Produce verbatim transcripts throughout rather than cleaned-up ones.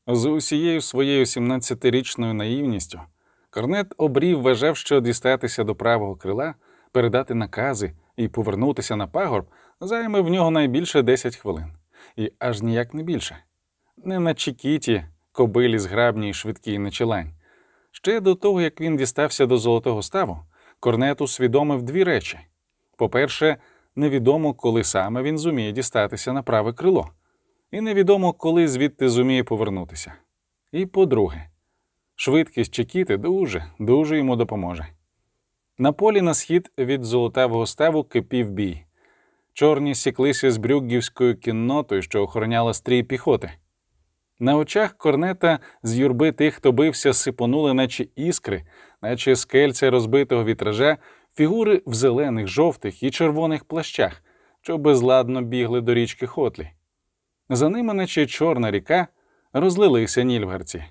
З усією своєю сімнадцятирічною наївністю Корнет Обрі вважав, що дістатися до правого крила, передати накази і повернутися на пагорб займе в нього найбільше десять хвилин. І аж ніяк не більше. Не на Чікіті, кобилі зграбній, швидкій на чилань. Ще до того, як він дістався до Золотого Ставу, Корнет усвідомив дві речі. По-перше, невідомо, коли саме він зуміє дістатися на праве крило. І невідомо, коли звідти зуміє повернутися. І по-друге, швидкість Чікіти дуже, дуже йому допоможе. На полі на схід від Золотавого Ставу кипів бій. Чорні сіклися з брюггівською кіннотою, що охороняла стрій піхоти. На очах Корнета з юрби тих, хто бився, сипонули, наче іскри, наче скельця розбитого вітража, фігури в зелених, жовтих і червоних плащах, що безладно бігли до річки Хотлі. За ними, наче чорна ріка, розлилися нільфгарці.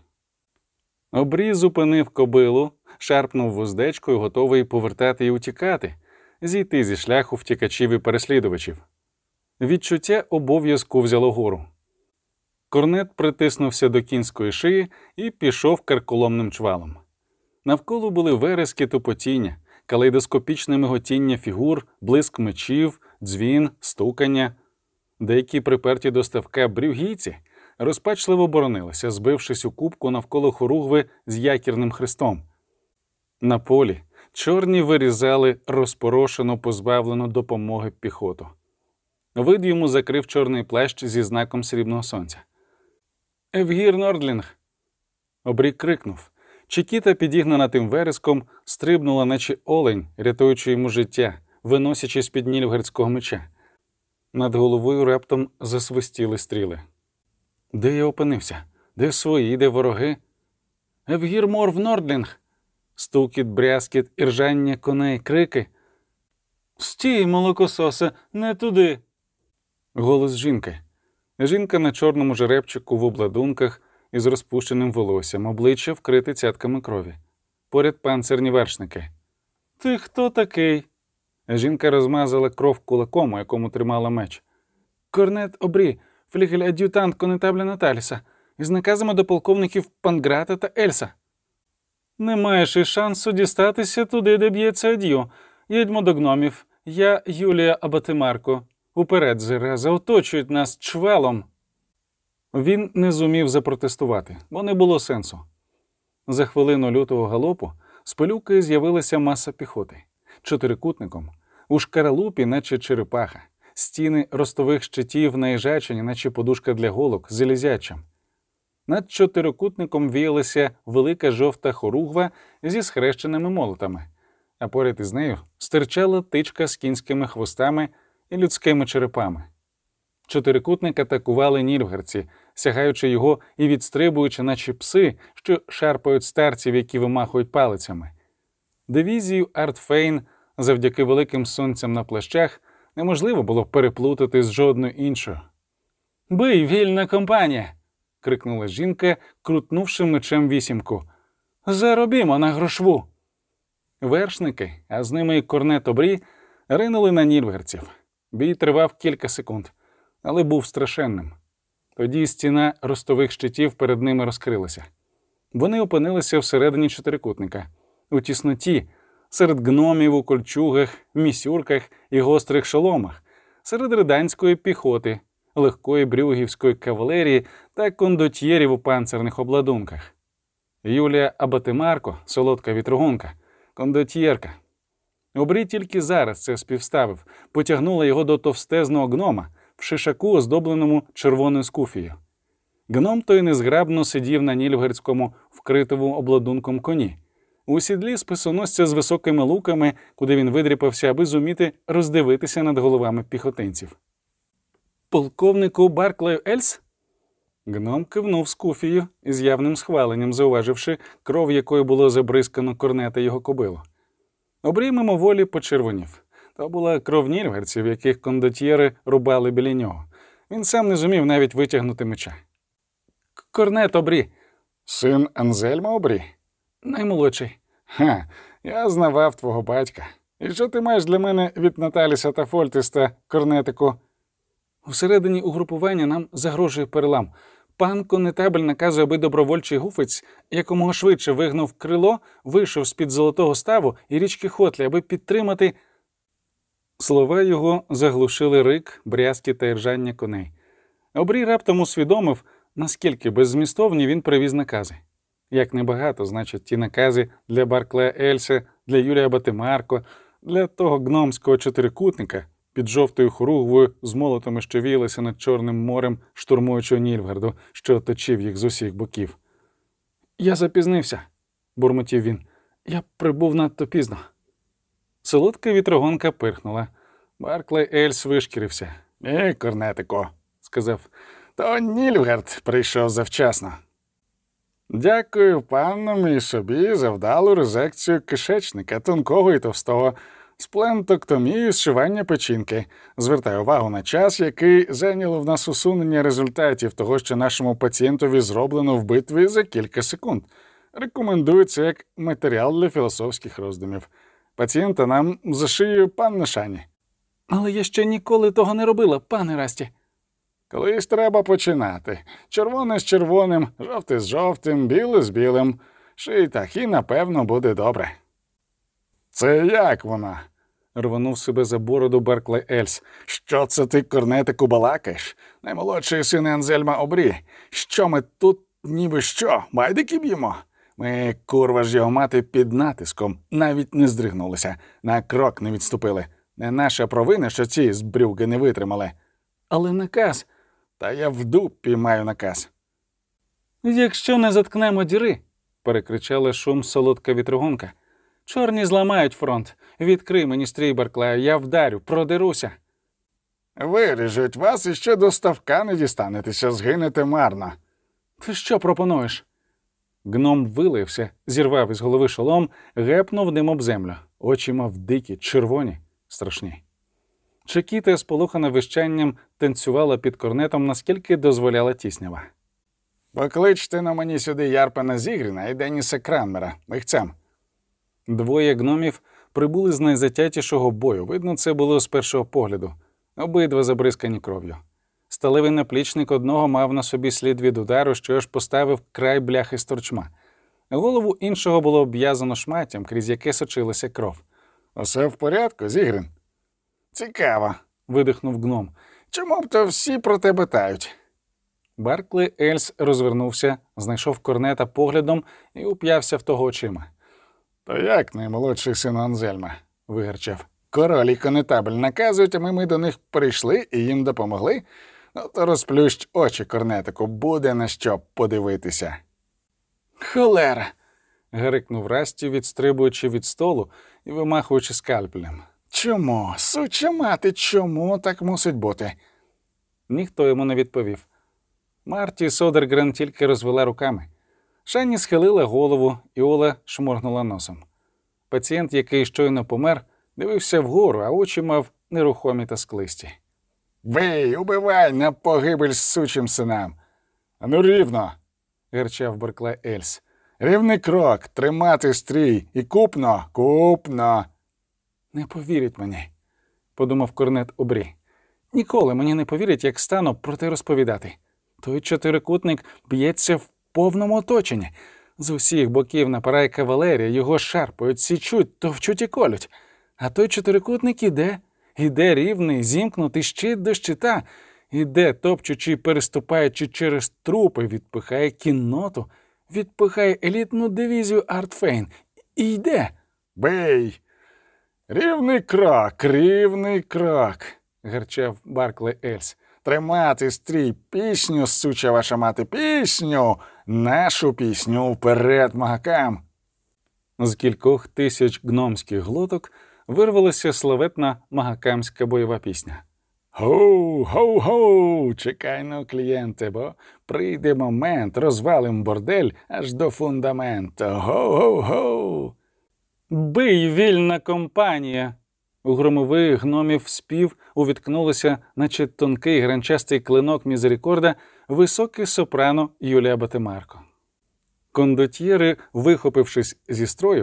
Обрі зупинив кобилу, шарпнув вуздечкою, готовий повертати і утікати, зійти зі шляху втікачів і переслідувачів. Відчуття обов'язку взяло гору. Корнет притиснувся до кінської шиї і пішов карколомним чвалом. Навколо були верески тупотіння, калейдоскопічне миготіння фігур, блиск мечів, дзвін, стукання. Деякі приперті до ставка брюгійці розпачливо боронилися, збившись у кубку навколо хоругви з якірним хрестом. На полі чорні вирізали розпорошену, позбавлену допомоги піхоту. Вид йому закрив чорний плащ зі знаком срібного сонця. «Евгір Нордлінг!» Обрі крикнув. Чікіта, підігнана тим вереском, стрибнула, наче олень, рятуючи йому життя, виносячи з-під нільфгардського меча. Над головою раптом засвистіли стріли. Де я опинився? Де свої, де вороги? «Евгір Морв Нордлінг!» Стукіт, брязкіт, іржання коней, крики. «Стій, молокососе, не туди!» Голос жінки. Жінка на чорному жеребчику в обладунках із розпущеним волоссям, обличчя вкрите цятками крові. Поряд панцирні вершники. «Ти хто такий?» Жінка розмазала кров кулаком, у якому тримала меч. «Корнет Обрі, флігель-ад'ютант конетабля Наталіса, із наказами до полковників Панграта та Ельса». «Не маєш і шансу дістатися туди, де б'ється Ад'ю. Їдьмо до гномів. Я Юлія Абатимарко. Уперед, зераза, оточують нас чвалом». Він не зумів запротестувати, бо не було сенсу. За хвилину лютого галопу з пилюки з'явилася маса піхоти. Чотирикутником, у шкаралупі, наче черепаха, стіни ростових щитів наїжачені, наче подушка для голок, залізячим. Над чотирикутником віялася велика жовта хоругва зі схрещеними молотами, а поряд із нею стирчала тичка з кінськими хвостами і людськими черепами. Чотирикутник атакували нільфгарці, сягаючи його і відстрибуючи, наче пси, що шарпають старців, які вимахують палицями. Дивізію Артфейн, завдяки великим сонцям на плащах, неможливо було переплутати з жодною іншою. «Бий, вільна компанія!» — крикнула жінка, крутнувши мечем вісімку. «Заробімо на грошву!» Вершники, а з ними і Корнет Обрі, ринули на нільфгарців. Бій тривав кілька секунд, але був страшенним. Тоді стіна ростових щитів перед ними розкрилася. Вони опинилися всередині чотирикутника, у тісноті, серед гномів у кольчугах, місюрках і гострих шоломах, серед риданської піхоти, легкої брюгівської кавалерії та кондотьєрів у панцирних обладунках. Юлія Абатимарко, солодка вітрогонка, кондотьєрка. Обрі тільки зараз це співставив, потягнула його до товстезного гнома в шишаку, оздобленому червоною скуфією. Гном той незграбно сидів на нільфгардському, вкритому обладунком коні, у сідлі списоносця з високими луками, куди він видріпався, аби зуміти роздивитися над головами піхотинців. «Полковнику Барклею Ельс?» Гном кивнув скуфію із явним схваленням, зауваживши кров, якою було забризкано Корнета його кобилу. Обрій мимоволі почервонів. То була кров нільфгардців, яких кондотьєри рубали біля нього. Він сам не зумів навіть витягнути меча. «Корнет Обрі». «Син Анзельма Обрі?» «Наймолодший». «Ха, я знавав твого батька. І що ти маєш для мене від Наталіса та Фольтеста, Корнетику?» «Усередині угрупування нам загрожує перелам. Пан конетабель наказує, аби добровольчий гуфець якомога швидше вигнув крило, вийшов з-під Золотого Ставу і річки Хотлі, аби підтримати... Слова його заглушили рик, брязки та іржання коней. Обрій раптом усвідомив, наскільки беззмістовні він привіз накази. Як небагато, значить, ті накази для Барклая Ельса, для Юлія Батимарко, для того гномського чотирикутника під жовтою хоругвою з молотами, що віялися над Чорним морем, штурмуючи Нільфгарду, що оточив їх з усіх боків. «Я запізнився», – бурмотів він. «Я прибув надто пізно». Солодка вітрогонка пирхнула. Барклай Ельс вишкірився. «Ні, корнетику», – сказав, – «то Нільфгард прийшов завчасно». «Дякую панам і собі за вдалу резекцію кишечника, тонкого і товстого, сплентоктомію, зшивання печінки. Звертаю увагу на час, який зайняло в нас усунення результатів того, що нашому пацієнтові зроблено в битві за кілька секунд. Рекомендую це як матеріал для філософських роздумів. Пацієнта нам зашиє пан Шані». «Але я ще ніколи того не робила, пане Расті». «Колись треба починати. Червоне з червоним, жовте з жовтим, біле з білим. Ший так і, напевно, буде добре». «Це як вона?» – рванув себе за бороду Барклай Ельс. «Що це ти, корнетику, балакаєш? Наймолодший син Анзельма Обрі. Що ми тут ніби що? Байдики б'ємо? Ми, курва ж його мати, під натиском навіть не здригнулися, на крок не відступили. Не наша провина, що ці збрюги не витримали. Але наказ... Та я в дупі маю наказ». «Якщо не заткнемо діри», – перекричала шум солодка вітрогонка. «Чорні зламають фронт. Відкрий мені стрій, Барклаю, я вдарю, продеруся». «Виріжуть вас і ще до ставка не дістанетеся, згинете марно». «Ти що пропонуєш?» Гном вилився, зірвав із голови шолом, гепнув ним об землю. Очі мав дикі, червоні, страшні. Чекіта, сполохана вищанням, танцювала під корнетом, наскільки дозволяла тіснява. «Покличте на мені сюди Ярпена Зігріна і Деніса Кранмера, михцям». Двоє гномів прибули з найзатятішого бою. Видно, це було з першого погляду. Обидва забризкані кров'ю. Сталевий наплічник одного мав на собі слід від удару, що аж поставив край бляхи з торчма. Голову іншого було обв'язано шматтям, крізь яке сочилася кров. «Усе в порядку, Зігрін?» «Цікаво», – видихнув гном. «Чому б то всі про тебе тають?» Барклай Ельс розвернувся, знайшов корнета поглядом і уп'явся в того очима. «То як, наймолодший син Анзельма?» – вигарчав. «Король і конетабель наказують, а ми, ми до них прийшли і їм допомогли? Ну то розплющ очі, корнетику, буде на що подивитися». «Холера!» – гарикнув Расті, відстрибуючи від столу і вимахуючи скальпелем. «Чому? Суча мати, чому так мусить бути?» Ніхто йому не відповів. Марті Содергрен тільки розвела руками. Шанні схилила голову, і Ола шморгнула носом. Пацієнт, який щойно помер, дивився вгору, а очі мав нерухомі та склисті. «Бий, убивай на погибель сучим синам!» «Ану рівно!» – гарчав Барклай Ельс. «Рівний крок, тримати стрій і купно, купно!» «Не повірять мені», – подумав корнет Обрі. «Ніколи мені не повірять, як стану про те розповідати. Той чотирикутник б'ється в повному оточенні. З усіх боків напирає кавалерія, його шарпають, січуть, товчуть і колють. А той чотирикутник іде, іде рівний, зімкнутий щит до щита, іде, топчучи і переступаючи через трупи, відпихає кінноту, відпихає елітну дивізію Артфейн. І йде. «Бий! Рівний крок, рівний крок!» – гарчав Барклай Ельс. «Тримати стрій, пісню, суча ваша мати, пісню! Нашу пісню вперед магакам!» З кількох тисяч гномських глоток вирвалася славетна магакамська бойова пісня. «Гоу, гоу, гоу! Чекай на клієнте, бо прийде момент, розвалим бордель аж до фундаменту! Гоу, гоу, гоу!» «Бий, вільна компанія!» У громовий гномів спів увіткнулося, наче тонкий гранчастий клинок мізерикорда, високий сопрано Юлія Батимарко. Кондотьєри, вихопившись зі строю,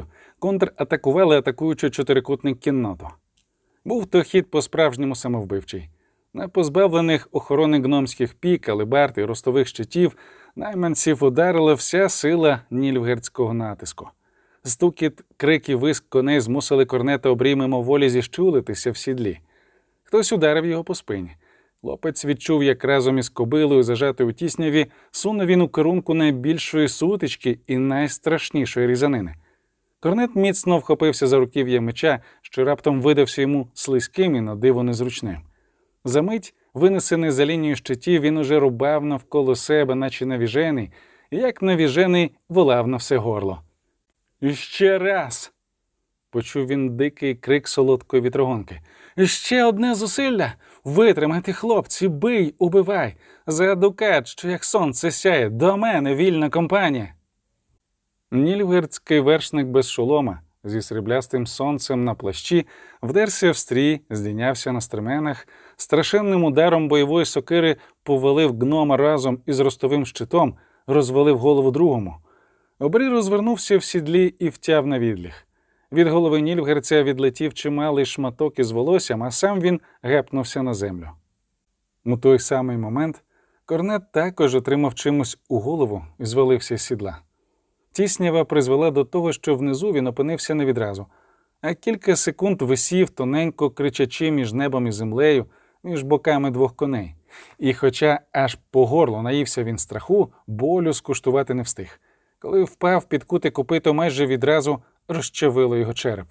контратакували атакуючи чотирикутник кінноту. Був то хід по-справжньому самовбивчий. На позбавлених охорони гномських пік, алебард і ростових щитів найманців ударила вся сила нільфгардського натиску. Стукіт, крик і виск коней змусили Корнета Обрій мимоволі зіщулитися в сідлі. Хтось ударив його по спині. Хлопець відчув, як разом із кобилою, зажатою у тісняві, суне він у керунку найбільшої сутички і найстрашнішої різанини. Корнет міцно вхопився за руків'я меча, що раптом видався йому слизьким і на диво незручним. Замить, винесений за лінію щитів, він уже рубав навколо себе, наче навіжений, і як навіжений волав на все горло. «Іще раз!» – почув він дикий крик солодкої вітрогонки. «Іще одне зусилля! Витримайте, хлопці, бий, убивай! За дукат, що як сонце сяє, до мене вільна компанія!» Нільфгардський вершник без шолома, зі сріблястим сонцем на плащі, вдерся в стрій, здійнявся на стременах, страшенним ударом бойової сокири повалив гнома разом із ростовим щитом, розвалив голову другому. Обрій розвернувся в сідлі і втяв на відліг. Від голови нільфгардця відлетів чималий шматок із волоссям, а сам він гепнувся на землю. У той самий момент Корнет також отримав чимось у голову і звалився з сідла. Тіснява призвела до того, що внизу він опинився не відразу, а кілька секунд висів, тоненько кричачи між небом і землею, між боками двох коней. І хоча аж по горло наївся він страху, болю скуштувати не встиг. Коли впав під кути копито, майже відразу розчавило його череп.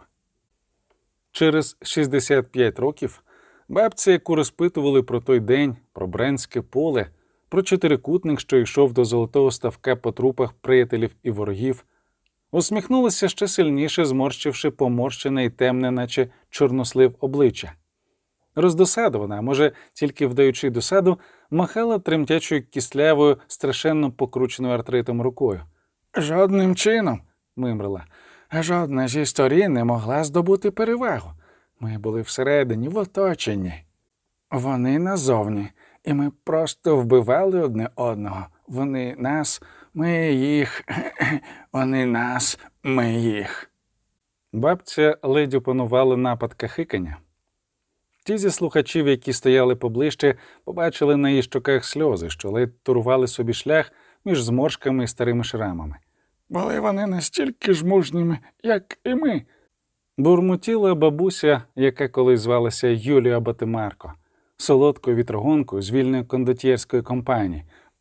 Через шістдесят п'ять років бабці, яку розпитували про той день, про Бренське поле, про чотирикутник, що йшов до золотого ставка по трупах приятелів і ворогів, усміхнулася ще сильніше, зморщивши поморщене й темне, наче чорнослив обличчя. Роздосадована, а може, тільки вдаючи досаду, махала тремтячою кислявою, страшенно покрученою артритом рукою. «Жодним чином», – мимрила, – «жодна зі сторін не могла здобути перевагу. Ми були всередині, в оточенні. Вони назовні, і ми просто вбивали одне одного. Вони нас, ми їх, вони нас, ми їх». Бабця ледь опанувала напад кахикання. Ті зі слухачів, які стояли поближче, побачили на її щоках сльози, що ледь турували собі шлях між зморшками і старими шрамами. «Були вони настільки ж мужніми, як і ми», – бурмотіла бабуся, яка колись звалася Юлія Батимарко, солодкою вітрогонкою з вільної кондотьєрської компанії.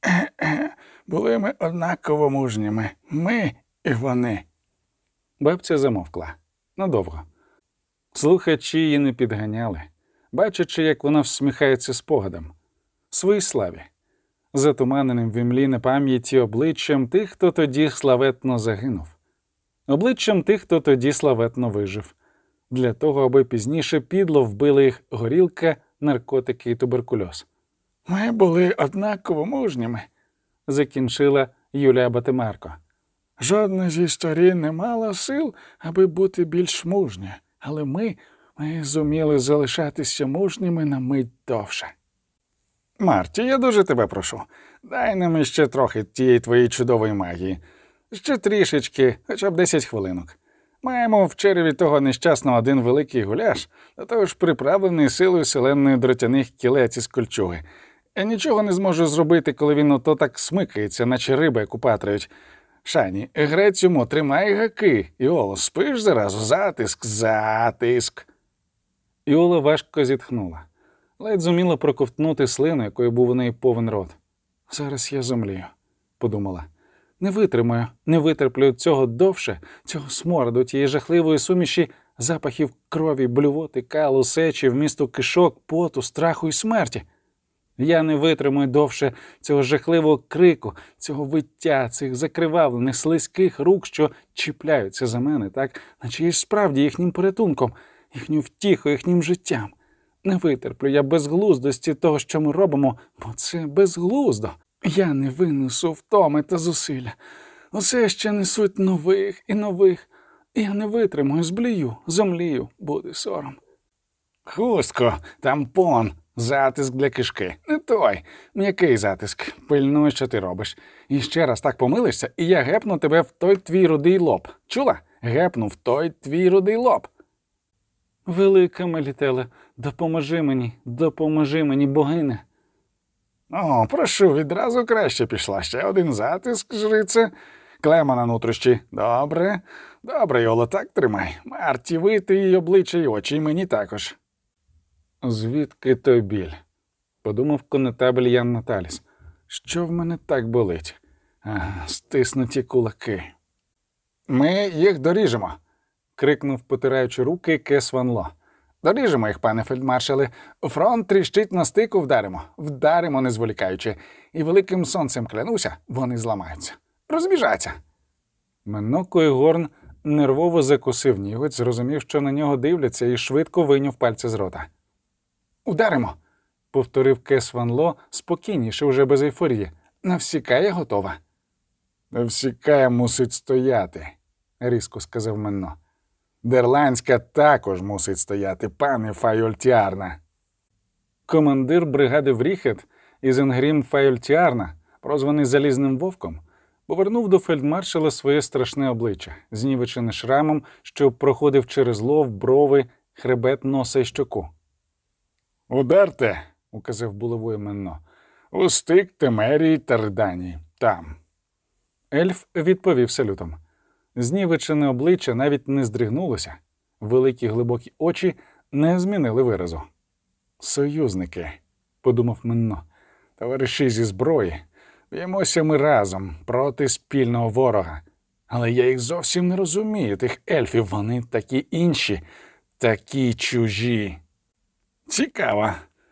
«Були ми однаково мужніми, ми і вони». Бабця замовкла. Надовго. Слухачі її не підганяли, бачачи, як вона всміхається спогадом. Своїй славі. Затуманеним в імлі на пам'яті обличчям тих, хто тоді славетно загинув. Обличчям тих, хто тоді славетно вижив. Для того, аби пізніше підло вбили їх горілка, наркотики і туберкульоз. «Ми були однаково мужніми», – закінчила Юлія Батимарко. «Жодна зі сторін не мала сил, аби бути більш мужня, але ми, ми зуміли залишатися мужніми на мить довше». «Марті, я дуже тебе прошу, дай нам іще трохи тієї твоєї чудової магії. Ще трішечки, хоча б десять хвилинок. Маємо в череві того нещасного один великий гуляш, до того ж приправлений силою селенної дротяних кілець із кольчуги. Я нічого не зможу зробити, коли він ото так смикається, наче риба, яку патрають. Шані, грець йому, тримай гаки. Іоло, спиш заразу? Затиск, затиск». Іола важко зітхнула. Ледь зуміла проковтнути слину, якою був у неї повен рот. «Зараз я зомлію», – подумала. «Не витримаю, не витерплю цього довше, цього смороду, тієї жахливої суміші запахів крові, блювоти, калу, сечі, вмісту кишок, поту, страху і смерті. Я не витримую довше цього жахливого крику, цього виття, цих закривавлених, слизьких рук, що чіпляються за мене, так, наче є справді їхнім порятунком, їхню втіхою, їхнім життям. Не витерплю я безглуздості того, що ми робимо, бо це безглуздо. Я не винесу втоми та зусилля. Усе ще несуть нових і нових. Я не витримую, зблію, зомлію, буде сором». «Хустко, тампон, затиск для кишки. Не той, м'який затиск. Пильнуй, що ти робиш. І ще раз так помилишся, і я гепну тебе в той твій рудий лоб. Чула? Гепну в той твій рудий лоб». Велика Мелітеле, допоможи мені, допоможи мені, богине. О, прошу, відразу краще пішла. Ще один затиск, жрице. Клема на нутрощі. Добре. Добре, Йоло, так тримай. Марті, вити її обличчя й очі, і мені також. Звідки той біль? Подумав конетабель Ян Наталіс. Що в мене так болить? Ага, стиснуті кулаки. Ми їх доріжемо. Крикнув, потираючи руки, Кес Ван Ло. Доріжемо їх, пане фельдмаршале. Фронт тріщить, на стику вдаримо. Вдаримо, не зволікаючи. І великим сонцем клянуся, вони зламаються. Розбіжаться. Менно Койгорн нервово закусив ніготь, зрозумів, що на нього дивляться, і швидко вийняв пальці з рота. Ударимо, повторив Кес Ван Ло спокійніше, вже без ейфорії. Навсікає готова. Навсікає мусить стояти, різко сказав Менно. Дерландська також мусить стояти, пане Файольтіарна. Командир бригади Вріхет Ізенгрім Файольтіарна, прозваний Залізним Вовком, повернув до фельдмаршала своє страшне обличчя, знівечене шрамом, що проходив через лов, брови, хребет, носа й щоку. «Ударте», — указав булавою Менно, — «у стик Темерії та Риданії. Там». Ельф відповів салютом. Знівечене обличчя навіть не здригнулося, великі глибокі очі не змінили виразу. «Союзники», — подумав Менно, — «товариші зі зброї, б'ємося ми разом проти спільного ворога. Але я їх зовсім не розумію, тих ельфів, вони такі інші, такі чужі. Цікаво».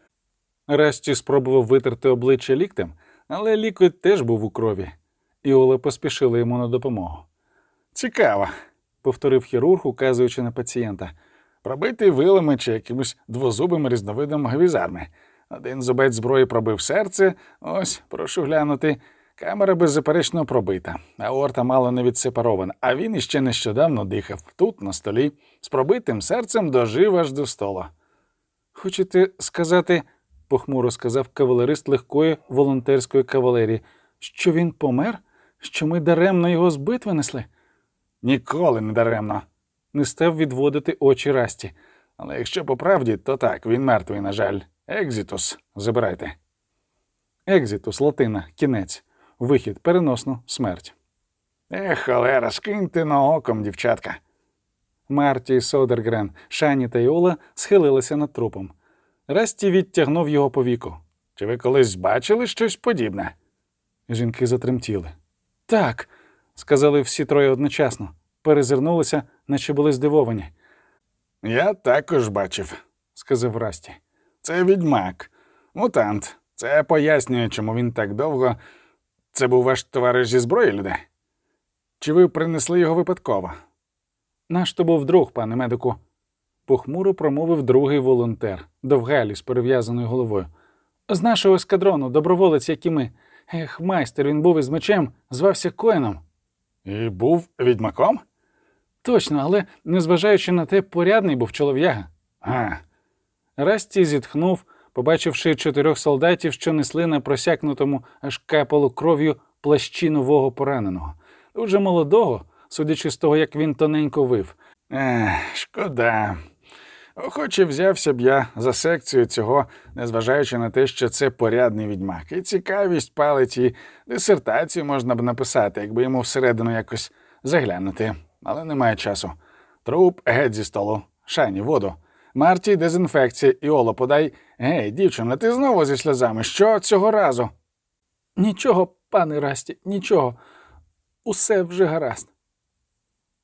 Расті спробував витерти обличчя ліктем, але лікоть теж був у крові. Іола поспішила йому на допомогу. «Цікаво», — повторив хірург, указуючи на пацієнта. «Пробитий вилами чи якимось двозубим різновидом гвізарми. Один зубець зброї пробив серце, ось, прошу глянути. Камера беззаперечно пробита, аорта мало не відсепарована, а він іще нещодавно дихав, тут, на столі, з пробитим серцем дожив аж до столу». «Хочете сказати, — похмуро сказав кавалерист легкої волонтерської кавалерії, — що він помер? Що ми даремно його з битви несли?» «Ніколи не даремно», — не став відводити очі Расті. «Але якщо по правді, то так, він мертвий, на жаль. Екзітус, забирайте». Екзітус, латина, кінець, вихід, переносно, смерть. «Ех, холера, скиньте на оком, дівчатка». Марті, Содергрен, Шані та Іола схилилися над трупом. Расті відтягнув його по віку. «Чи ви колись бачили щось подібне?» Жінки затремтіли. «Так», — сказали всі троє одночасно. Перезирнулися, наче були здивовані. «Я також бачив», — сказав Расті. «Це відьмак, мутант. Це пояснює, чому він так довго... Це був ваш товариш зі зброї, люди? Чи ви принесли його випадково?» «Наш то був друг, пане медику», — похмуро промовив другий волонтер, довгалій з перев'язаною головою. «З нашого ескадрону, доброволець, як і ми. Ех, майстер, він був із мечем, звався Коеном». «І був відьмаком?» «Точно, але, незважаючи на те, порядний був чолов'яга». «А». Расті зітхнув, побачивши чотирьох солдатів, що несли на просякнутому аж капало кров'ю плащі нового пораненого. Дуже молодого, судячи з того, як він тоненько вив. «Ех, шкода. Охоче взявся б я за секцію цього, незважаючи на те, що це порядний відьмак. І цікавість палить, і дисертацію можна б написати, якби йому всередину якось заглянути. Але немає часу. Труп геть зі столу. Шані, воду. Марті, дезінфекція. Іоло, подай. Гей, дівчина, ти знову зі сльозами. Що цього разу?» «Нічого, пане Расті, нічого. Усе вже гаразд».